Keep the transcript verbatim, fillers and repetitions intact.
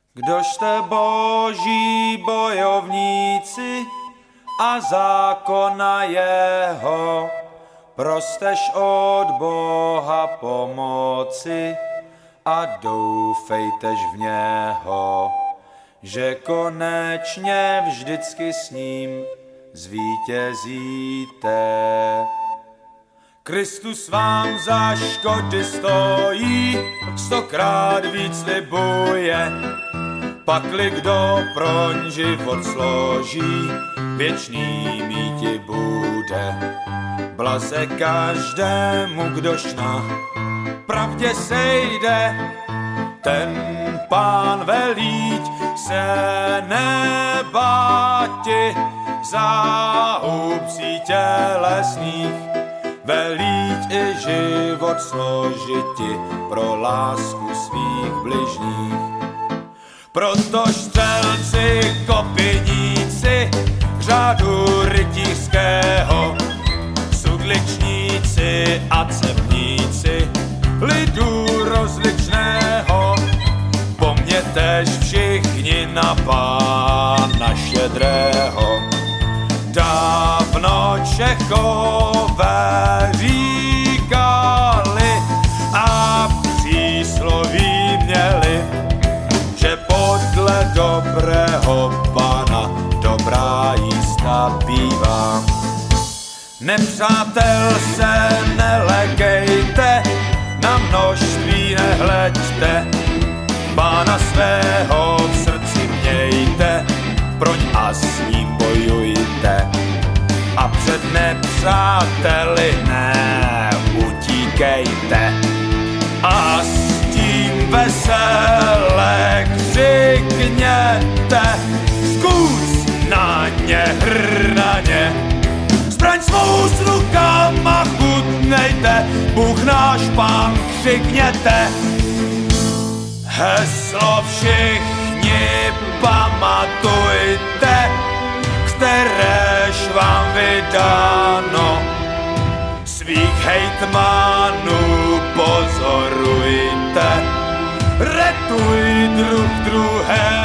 Kdož jste boží bojovníci a zákona jeho, prostež od Boha pomoci a doufejtež v něho, že konečně vždycky s ním zvítězíte. Kristus vám za škody stojí, stokrát víc slibuje, pakli kdo proň život složí, věčný míti bude. Blaze každému, kdož na pravdě sejde, ten Pán velíť se nebáti záhub psí tělesných, velíť i život složiti pro lásku svých bližních. Proto střelci, kopyníci řádu rytířského, sudličníci a cepníci lidu rozličného, po mně tež všichni na Pána štědrého. Dávno Čechové říkali a přísloví měli, že podle dobrého Pána dobrá jízda bývá. Nepřátel se nelekejte, na množství nehleďte, Pána svého v srdci mějte, proň a s ním bojujte. A před nepřáteli neutíkejte, a s tím vesele křikněte, zkus na ně hrnaně, zbraň svou s rukama chutnejte, Bůh náš Pán křikněte. Heslo všichni pamatujte, kteréž vám vydáno, svých hejtmanů pozorujte, retuj druh druhé